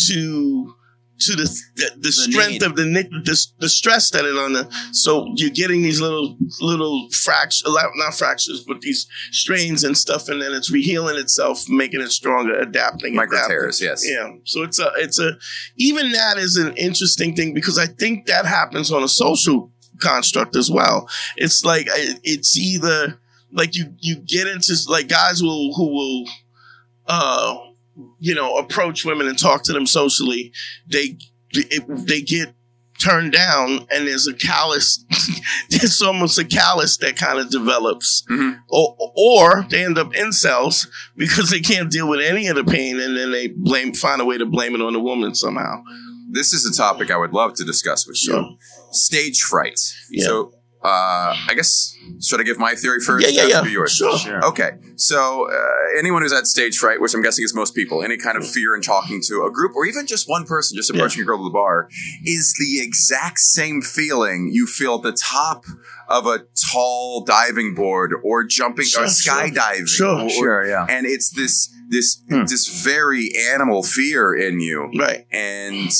to to the the, the, the strength need. of the, the the stress that it on the. So you're getting these little little fractures, not fractures, but these strains and stuff, and then it's rehealing itself, making it stronger, adapting. Micro adapting. tears, yes. Yeah. So it's a it's a even that is an interesting thing because I think that happens on a social construct as well. It's like it's either. Like you, you get into like guys will who will, uh, you know, approach women and talk to them socially. They it, they get turned down, and there's a callous. There's almost a callous that kind of develops, mm-hmm. or or they end up incels because they can't deal with any of the pain, and then they blame find a way to blame it on the woman somehow. This is a topic I would love to discuss with you. Sure. Stage fright. Yeah. So. Uh, I guess, should I give my theory first? Yeah, yeah, yeah. Yours? Sure. sure. Okay. So, uh, anyone who's had stage fright, which I'm guessing is most people, any kind of fear in talking to a group or even just one person, just approaching yeah. a girl to the bar, is the exact same feeling you feel at the top of a tall diving board or jumping sure, or skydiving. Sure, or, sure, yeah. And it's this, this, hmm. this very animal fear in you. Right. And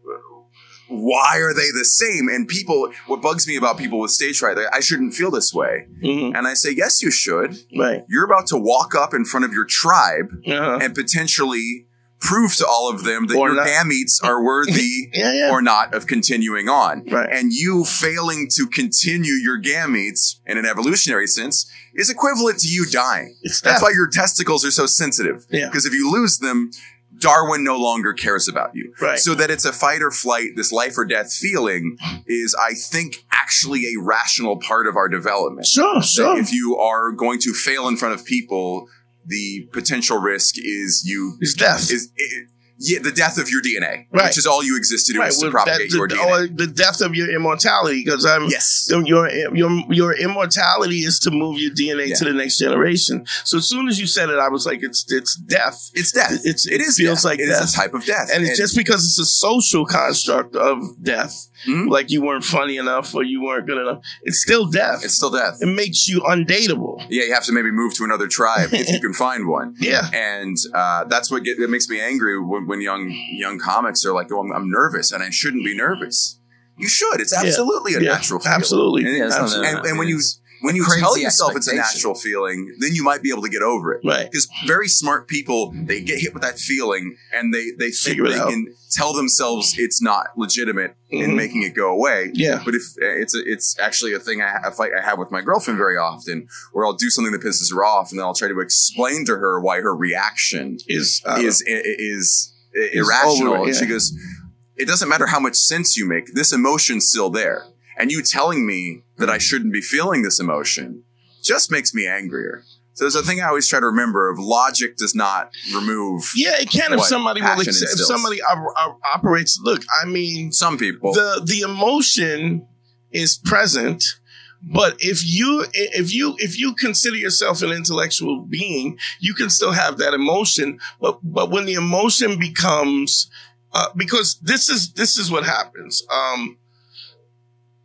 why are they the same? And people, what bugs me about people with stage fright, I shouldn't feel this way. Mm-hmm. And I say, yes, you should. Right. You're about to walk up in front of your tribe uh-huh. and potentially prove to all of them that or your not. gametes are worthy yeah, yeah. or not of continuing on. Right. And you failing to continue your gametes in an evolutionary sense is equivalent to you dying. It's That's death. why your testicles are so sensitive. Yeah. Because if you lose them, Darwin no longer cares about you. Right. So that it's a fight or flight, this life or death feeling is, I think, actually a rational part of our development. Sure, sure. That if you are going to fail in front of people, the potential risk is you... It's death. Is, it, yeah, the death of your D N A, right. which is all you exist to do right. is to well, propagate that, your the, D N A. Or the death of your immortality, because I'm yes, your your your immortality is to move your D N A yeah. to the next generation. So as soon as you said it, I was like, it's it's death. It's death. It's it it is feels death. like it death. is a type of death, and, and it's just because it's a social construct of death. Mm-hmm. Like you weren't funny enough or you weren't good enough. It's still death. It's still death. It makes you undateable. Yeah, you have to maybe move to another tribe if you can find one. Yeah, and uh, that's what get, it makes me angry when, when young young comics are like, "Oh, I'm, I'm nervous, and I shouldn't be nervous." You should. It's absolutely yeah. a yeah. natural feeling. Absolutely. And, yeah, absolutely. and, and when you when you tell yourself it's a natural feeling, then you might be able to get over it. Right. Because very smart people, they get hit with that feeling, and they they think Figure it they out. can tell themselves it's not legitimate Mm-hmm. in making it go away. Yeah. But if uh, it's a, it's actually a thing, I, a fight I have with my girlfriend very often, where I'll do something that pisses her off, and then I'll try to explain to her why her reaction Is uh, is is, is irrational. over, yeah. And she goes, "It doesn't matter how much sense you make. This emotion's still there. And you telling me that I shouldn't be feeling this emotion just makes me angrier." So there's a thing I always try to remember of logic does not remove. Yeah, it can if what somebody will passion accept, if instills. somebody op- op- operates. Look, I mean, Some people. the the emotion is present, but if you if you if you consider yourself an intellectual being, you can still have that emotion. But but when the emotion becomes uh, because this is this is what happens. Um,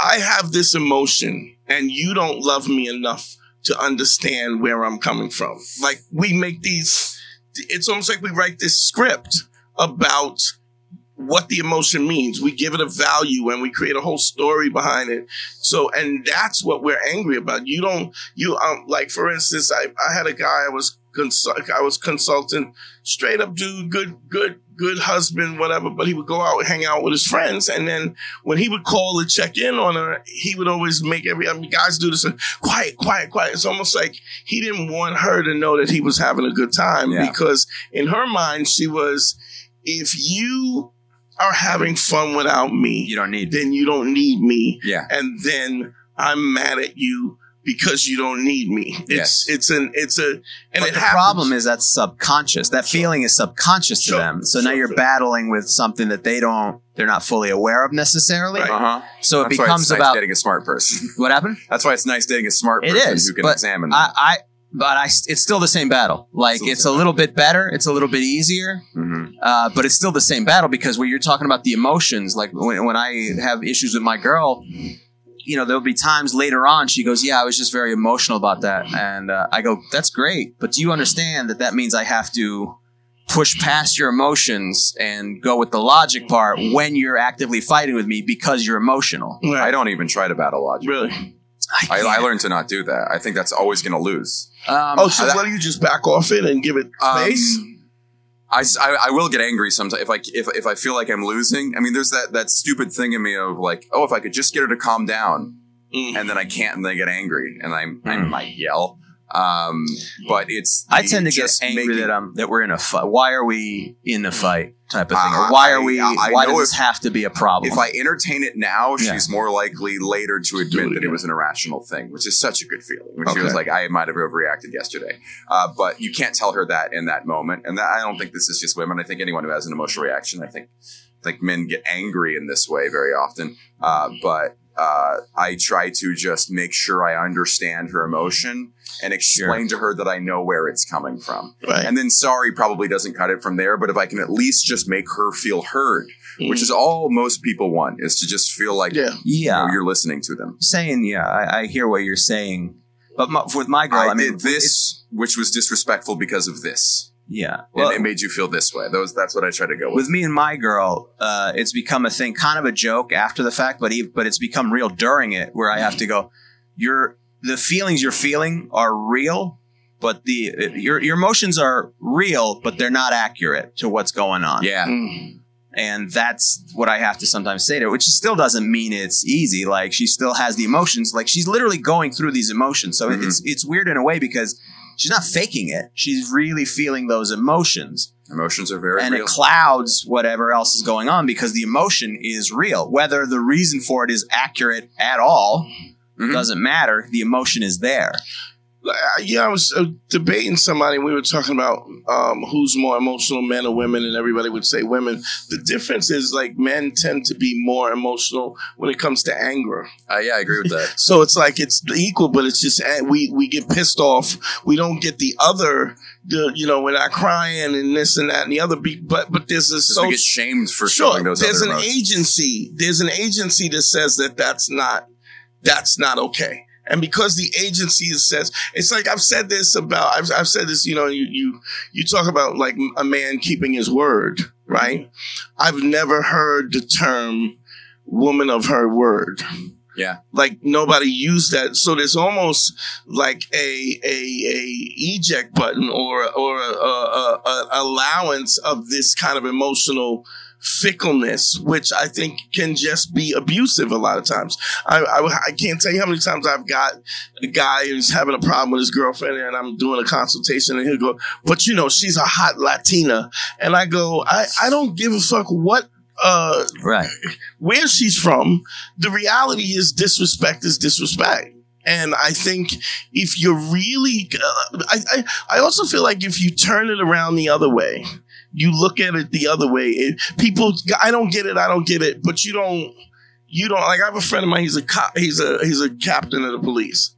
I have this emotion and you don't love me enough to understand where I'm coming from. Like we make these, it's almost like we write this script about what the emotion means. We give it a value and we create a whole story behind it. So, and that's what we're angry about. You don't, you, um, like for instance, I, I had a guy I was consult, I was consulting, straight up dude, good, good, good husband, whatever, but he would go out and hang out with his friends. And then when he would call to check in on her, he would always make every, I mean, guys do this, uh, quiet, quiet, quiet. It's almost like he didn't want her to know that he was having a good time yeah. because in her mind, she was, if you are having fun without me, you don't need then you don't need me. Yeah. And then I'm mad at you because you don't need me. It's yes. it's an it's a and but it the happens. problem is that's subconscious. That Sure. feeling is subconscious Sure. to them. So Sure. now you're Sure. battling with something that they don't they're not fully aware of necessarily. Right. Uh-huh. So it That's why becomes it's nice about dating a smart person. what happened? That's why it's nice dating a smart It person is, who can but examine I, them. I but I it's still the same battle. Like Still the it's same a little bit better, it's a little bit easier. Mm-hmm. Uh, but it's still the same battle because when you're talking about the emotions, like when, when I have issues with my girl, you know, there'll be times later on she goes, yeah, I was just very emotional about that. And uh, I go, that's great. But do you understand that that means I have to push past your emotions and go with the logic part when you're actively fighting with me because you're emotional? Right. I don't even try to battle logic. Really. I, I learned to not do that. I think that's always going to lose. Um, Oh, so that- what do you just back off it and give it space? Um, I, s- I- I will get angry sometimes if I if, if I feel like I'm losing. I mean, there's that that stupid thing in me of like, oh, if I could just get her to calm down, Mm. and then I can't, and then I get angry, and I'm, I Mm. might yell. Um, but it's I the tend to get just angry making- that um that we're in a fight. Why are we in a fight? Type of thing. Uh, Or why are I- we? I why know does this if- have to be a problem? If I entertain it now, Yeah. she's more likely later to Do admit it that it again. was an irrational thing, which is such a good feeling. When she Okay. was like, I might have overreacted yesterday. Uh, but you can't tell her that in that moment. And that, I don't think this is just women. I think anyone who has an emotional reaction, I think like men get angry in this way very often. Uh, but uh, I try to just make sure I understand her emotion and explain to her that I know where it's coming from. Right. And then sorry probably doesn't cut it from there. But if I can at least just make her feel heard, Mm. which is all most people want, is to just feel like Yeah. you yeah, know, you're listening to them. saying yeah, I, I hear what you're saying, but my, with my girl, I, I, mean, did this, which was disrespectful because of this. yeah. And Well, it made you feel this way. Those, that's what I try to go with. with me and my girl, uh, it's become a thing, kind of a joke after the fact, but even, but it's become real during it, where I have to go, you're the feelings you're feeling are real, but the your your emotions are real, but they're not accurate to what's going on. Yeah. Mm. And that's what I have to sometimes say to her, which still doesn't mean it's easy. Like she still has the emotions. Like she's literally going through these emotions. So Mhm. it's it's weird in a way because she's not faking it. She's really feeling those emotions. Emotions are very And real. it clouds whatever else is going on because the emotion is real. Whether the reason for it is accurate at all Mhm. doesn't matter. The emotion is there. Uh, yeah, I was uh, debating somebody. We were talking about um, who's more emotional, men or women, and everybody would say women. The difference is like men tend to be more emotional when it comes to anger. Uh, yeah, I agree with that. So it's like it's equal, but it's just uh, we we get pissed off. We don't get the other. The you know we're not crying and this and that and the other. Be, but but there's a Because we get social. shamed for Sure, showing those there's other an emotions. agency. There's an agency that says that that's not that's not okay. And because the agency says, it's like I've said this about, I've, I've said this, you know, you, you, you talk about like a man keeping his word, right? I've never heard the term woman of her word. Yeah. Like nobody used that. So there's almost like a, a, a eject button or, or a, a, a allowance of this kind of emotional fickleness, which I think can just be abusive a lot of times. I, I, I can't tell you how many times I've got a guy who's having a problem with his girlfriend and I'm doing a consultation and he'll go, but you know, she's a hot Latina. And I go, I, I don't give a fuck what, uh, Right. where she's from. The reality is disrespect is disrespect. And I think if you're really, uh, I, I, I also feel like if you turn it around the other way, you look at it the other way. It, people, I don't get it. I don't get it. But you don't, you don't, like I have a friend of mine. He's a cop. He's a, he's a captain of the police.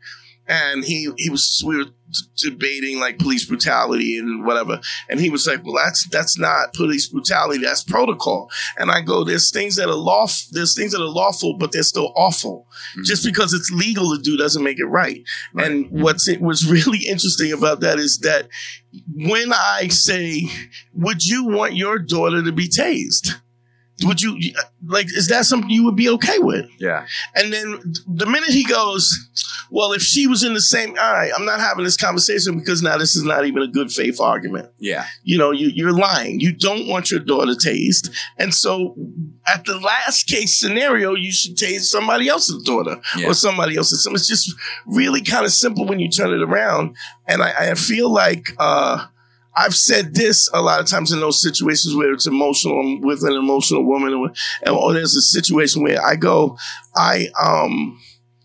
and he he was we were debating like police brutality and whatever, and he was like, well, that's that's not police brutality, that's protocol. And I go, there's things that are lawful, there's things that are lawful, but they're still awful. Mm-hmm. Just because it's legal to do doesn't make it right. right. And what's it was really interesting about that is that when I say, would you want your daughter to be tased? Would you, like, is that something you would be okay with? Yeah. And then the minute he goes, well, if she was in the same, all right, I'm not having this conversation because now this is not even a good faith argument. Yeah. You know, you, you're lying. You don't want your daughter tased. And so at the last case scenario, you should tase somebody else's daughter yeah. or somebody else's son. It's just really kind of simple when you turn it around. And I, I feel like, uh, I've said this a lot of times in those situations where it's emotional, I'm with an emotional woman, or, or there's a situation where I go, I, um,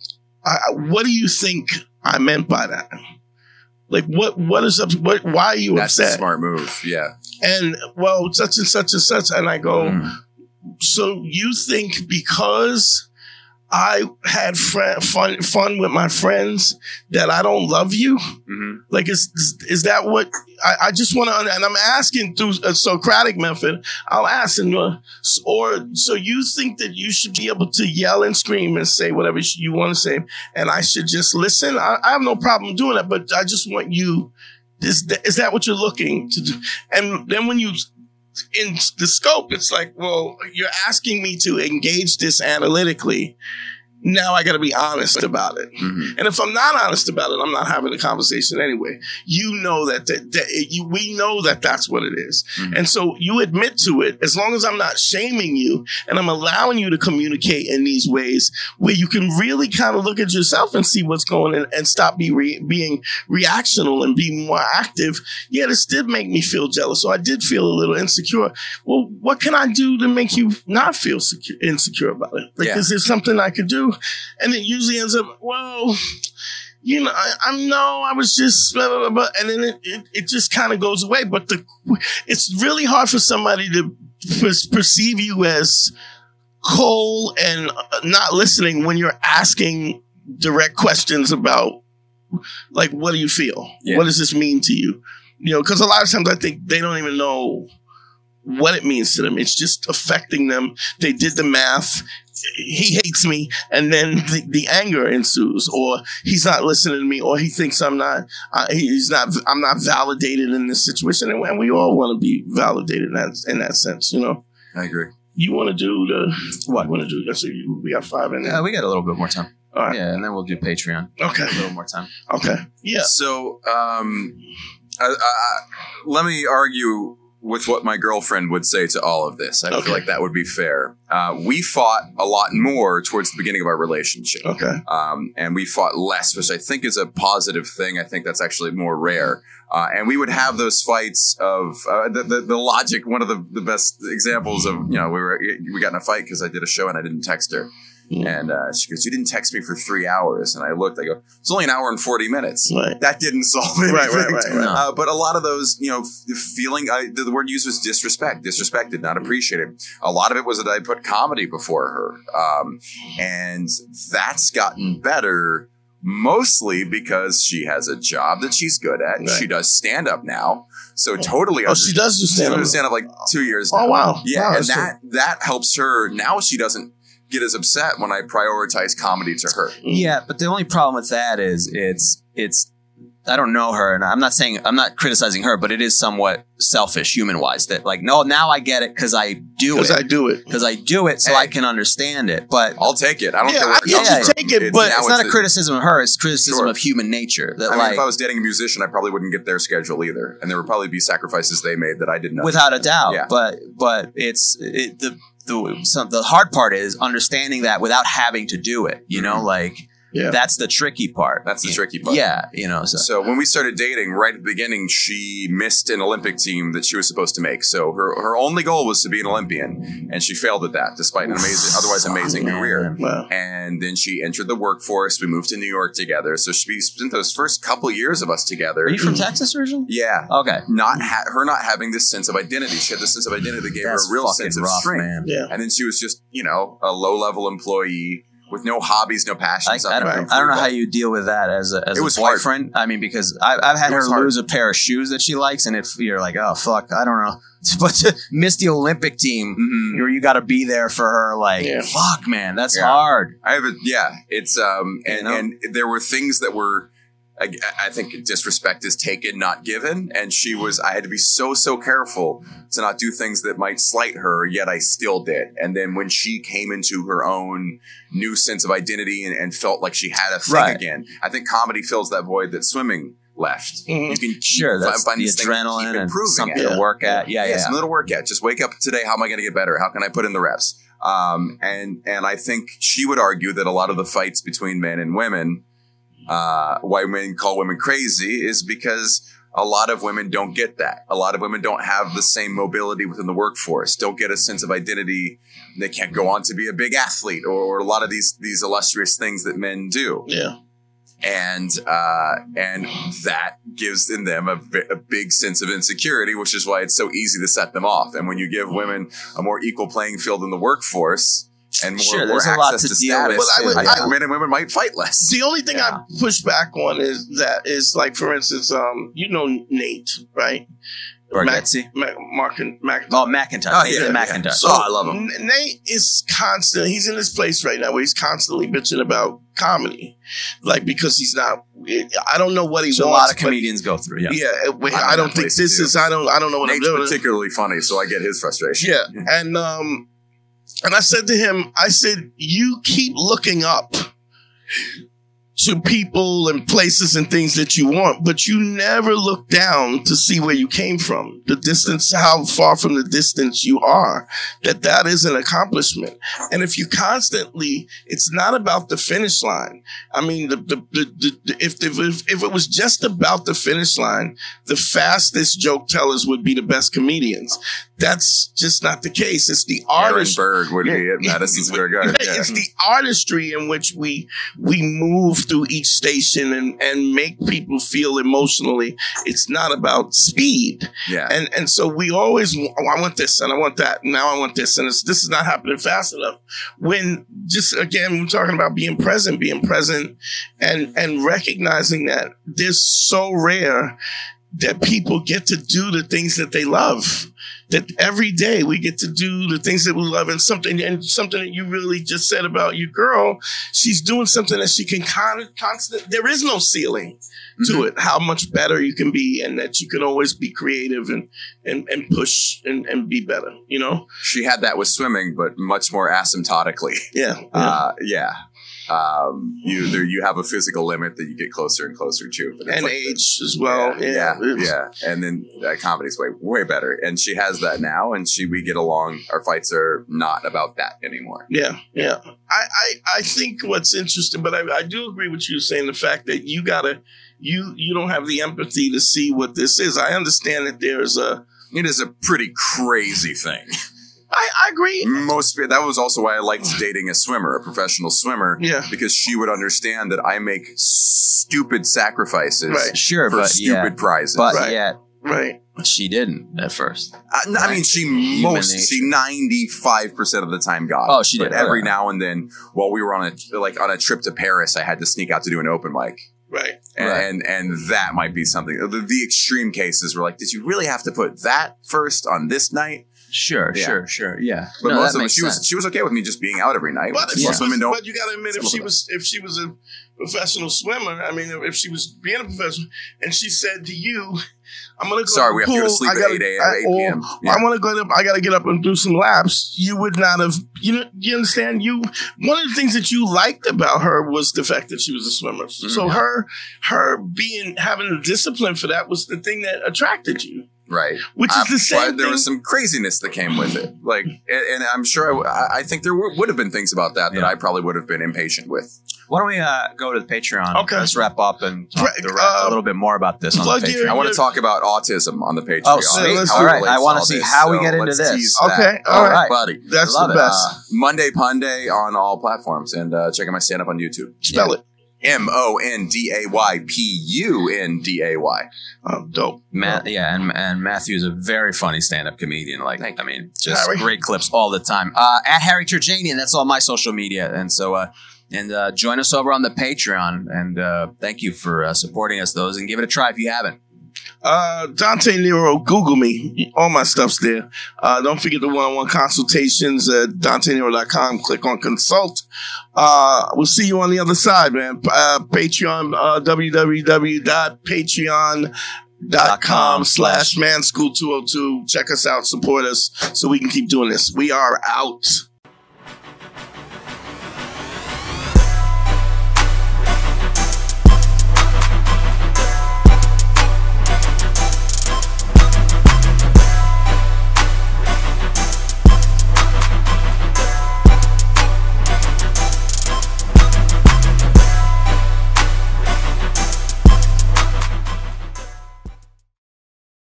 I, what do you think I meant by that? Like, what, what is up? What, why are you That's upset? That's a smart move. Yeah. And well, such and such and such. And I go, mm. so you think because I had fr- fun fun with my friends that I don't love you? Mm-hmm. Like, is, is is that what I, I just want to? And I'm asking through a Socratic method. I'll ask, and uh, or so you think that you should be able to yell and scream and say whatever you want to say, and I should just listen? I, I have no problem doing that, but I just want you. Is that, is that what you're looking to do? And then when you in the scope, it's like, well, you're asking me to engage this analytically. Now I got to be honest about it. Mm-hmm. And if I'm not honest about it, I'm not having a conversation anyway. You know that, that, that it, you, we know that that's what it is. Mm-hmm. And so you admit to it, as long as I'm not shaming you and I'm allowing you to communicate in these ways where you can really kind of look at yourself and see what's going on and stop be re- being reactional and be more active. Yeah, this did make me feel jealous. So I did feel a little insecure. Well, what can I do to make you not feel secure, insecure about it? Like, yeah. Is there something I could do? And it usually ends up, well, you know, I, I know I was just, blah, blah, blah, blah, and then it, it, it just kind of goes away. But the, it's really hard for somebody to per- perceive you as cold and not listening when you're asking direct questions about, like, what do you feel? Yeah. What does this mean to you? You know, because a lot of times I think they don't even know what it means to them. It's just affecting them. They did the math. He hates me, and then the, the anger ensues, or he's not listening to me, or he thinks I'm not. Uh, he's not. I'm not validated in this situation, and, and we all want to be validated in that in that sense, you know. I agree. You want to do the what? Want to do? That's you. We got five in there. Yeah, we got a little bit more time. All right. Yeah, and then we'll do Patreon. Okay. A little more time. Okay. Yeah. So, um, I, I, let me argue with what my girlfriend would say to all of this. I okay. feel like that would be fair. Uh, we fought a lot more towards the beginning of our relationship. Okay. Um, and we fought less, which I think is a positive thing. I think that's actually more rare. Uh, and we would have those fights of uh, the, the the logic. One of the, the best examples of, you know, we were we got in a fight because I did a show and I didn't text her. And uh, she goes, you didn't text me for three hours. And I looked, I go, it's only an hour and forty minutes. Right. That didn't solve anything. Right, right, right. right. Uh, but a lot of those, you know, f- feeling, uh, the, the word used was disrespect, disrespected, not appreciated. A lot of it was that I put comedy before her. Um, and that's gotten better mostly because she has a job that she's good at. Right. She does stand up now. So totally. Oh, she does do stand up. stand up like two years now. Oh, wow. Yeah. Wow, and that, true. that helps her. Now she doesn't get as upset when I prioritize comedy to her. Yeah, but the only problem with that is it's it's I don't know her, and I'm not saying I'm not criticizing her, but it is somewhat selfish, human wise. That like, no, now I get it because I do it. Because I do it. Because I do it, so hey, I can understand it. But I'll take it. I don't yeah, care what yeah, yeah, take it. It's, but it's, it's not a criticism of her. It's criticism sure. of human nature. That I like, mean, if I was dating a musician, I probably wouldn't get their schedule either, and there would probably be sacrifices they made that I didn't know. Without a doubt. Yeah. But but it's it, the. The, some, the hard part is understanding that without having to do it, you know, like yeah. that's the tricky part. That's the tricky part. Yeah. You know, so. so when we started dating right at the beginning, she missed an Olympic team that she was supposed to make. So her, her only goal was to be an Olympian, and she failed at that despite an amazing, otherwise amazing oh, career. Wow. And then she entered the workforce. We moved to New York together. So she spent those first couple years of us together. Are you from Texas originally? Yeah. Okay. Not ha- her not having this sense of identity. She had this sense of identity that gave That's her a real sense of rough, strength. Man. Yeah. And then she was just, you know, a low level employee. with no hobbies, no passions. I, I, don't, nothing to I don't know improve how on. you deal with that as a, as It a was hard. boyfriend. I mean, because I, I've had It her was hard. lose a pair of shoes that she likes, and if you're like, oh fuck, I don't know, but to miss the Olympic team, Mhm. you you got to be there for her. Like, Yeah. fuck, man, that's Yeah. hard. I have a yeah. It's um and You know? and there were things that were. I, I think disrespect is taken, not given. And she was, I had to be so, so careful to not do things that might slight her, yet I still did. And then when she came into her own new sense of identity and, and felt like she had a thing Right. again, I think comedy fills that void that swimming left. Mhm. You can keep, Sure, that's find the these things to keep adrenaline and improving something at. to work at. Yeah, yeah. Yeah, yeah. something to work at. Just wake up today. How am I going to get better? How can I put in the reps? Um, and and I think she would argue that a lot of the fights between men and women, uh, why men call women crazy, is because a lot of women don't get that. A lot of women don't have the same mobility within the workforce. Don't get a sense of identity. They can't go on to be a big athlete or, or a lot of these these illustrious things that men do. Yeah. And uh, and that gives in them a, bi- a big sense of insecurity, which is why it's so easy to set them off. And when you give women a more equal playing field in the workforce and more, Sure, more there's a access lot to to deal status, with, Well, I would- I I- think men and women might fight less. The only thing Yeah. I push back on is that is like, for instance, um, you know Nate, right? Bargatze? Mac, Mark and Mac. Oh, McIntyre. Oh, Nathan yeah, McIntyre. So Oh, I love him. N- Nate is constant. He's in this place right now where he's constantly bitching about comedy, like because he's not. I don't know what he Which a wants. lot of but- comedians go through. Yeah. Yeah, it- I'm I in don't that think place this too. is. I don't. I don't know what Nate's I'm doing. particularly funny, so I get his frustration. Yeah, and um, and I said to him, I said, you keep looking up to people and places and things that you want, but you never look down to see where you came from, the distance, how far from the distance you are, that that is an accomplishment. And if you constantly, it's not about the finish line. I mean, the, the, the, the, the if, if, if it was just about the finish line, the fastest joke tellers would be the best comedians. That's just not the case. It's the Aaron artist. Berg would Yeah. be at Madison Square Garden. Yeah. It's the artistry in which we we move through each station and, and make people feel emotionally. It's not about speed. Yeah. And and so we always, oh, I want this and I want that. And now I want this. And it's, this is not happening fast enough. When just, again, we're talking about being present, being present and, and recognizing that this so rare that people get to do the things that they love. That every day we get to do the things that we love, and something and something that you really just said about your girl, she's doing something that she can con- constant. There is no ceiling to Mhm. it. How much better you can be, and that you can always be creative and and and push and, and be better. You know? She had that with swimming, but much more asymptotically. Yeah. yeah. Uh, yeah. Um, you there you have a physical limit that you get closer and closer to, but it's and like age as well. Yeah, Yeah. yeah, It's- yeah. And then uh, comedy's way way better, and she has that now, and she we get along. Our fights are not about that anymore. Yeah, yeah. I, I, I think what's interesting, but I, I do agree with you saying the fact that you gotta, you you don't have the empathy to see what this is. I understand that there's a. It is a pretty crazy thing. I, I agree. Most that was also why I liked dating a swimmer, a professional swimmer, Yeah. because she would understand that I make stupid sacrifices Right. Sure, for but stupid yeah. prizes. But Right. yet, Right. she didn't at first. I, I mean, she Human most nature. she ninety five percent of the time got. Oh, she but did. every Okay. now and then, while we were on a like on a trip to Paris, I had to sneak out to do an open mic. Right. And, Right. and and that might be something. The, the extreme cases were like, did you really have to put that first on this night? Sure, Yeah. sure, sure. Yeah. But No, most that of them, makes she was sense. she was okay with me just being out every night. But, if Most she women was, don't. but you got to admit, if Some she of was if she was a professional swimmer, I mean, if she was being a professional, and she said to you, "I'm gonna go Sorry, to we the have to go to pool, sleep I at gotta- eight a.m., I- eight or p.m. Yeah. I want to go. To, I got to get up and do some laps." You would not have. You know. You understand? You one of the things that you liked about her was the fact that she was a swimmer. So Mhm. her her being having the discipline for that was the thing that attracted you. Right. Which is Uh, the same but there thing. was some craziness that came with it. Like, and, and I'm sure I, I think there w- would have been things about that that Yeah. I probably would have been impatient with. Why don't we uh, go to the Patreon? Okay. Let's wrap up and talk Right, the re- uh, a little bit more about this on the plug Patreon. your- I want Yeah. to talk about autism on the Patreon. Oh, sweet. let's how do it it. relates I to wanna all see this. how we So get into let's this. tease that. Okay, all all right. right, buddy. That's I love the it. best. Uh, Monday Punday on all platforms, and uh, check out my stand up on YouTube. Spell yeah. it. M O N D A Y P U N D A Y. Oh, dope. Ma- yeah, and, and Matthew is a very funny stand-up comedian. Like, I mean, just Harry. great clips all the time. Uh, at Harry Turjanian, that's all my social media. And so, uh, and uh, join us over on the Patreon. And uh, thank you for uh, supporting us, those, and give it a try if you haven't. Uh, Dante Nero, Google me. All my stuff's there. Uh, don't forget the one-on-one consultations at Dante Nero dot com. Click on consult. Uh, we'll see you on the other side, man. Uh, Patreon, uh, w w w dot patreon dot com slash man school two oh two. Check us out, support us so we can keep doing this. We are out.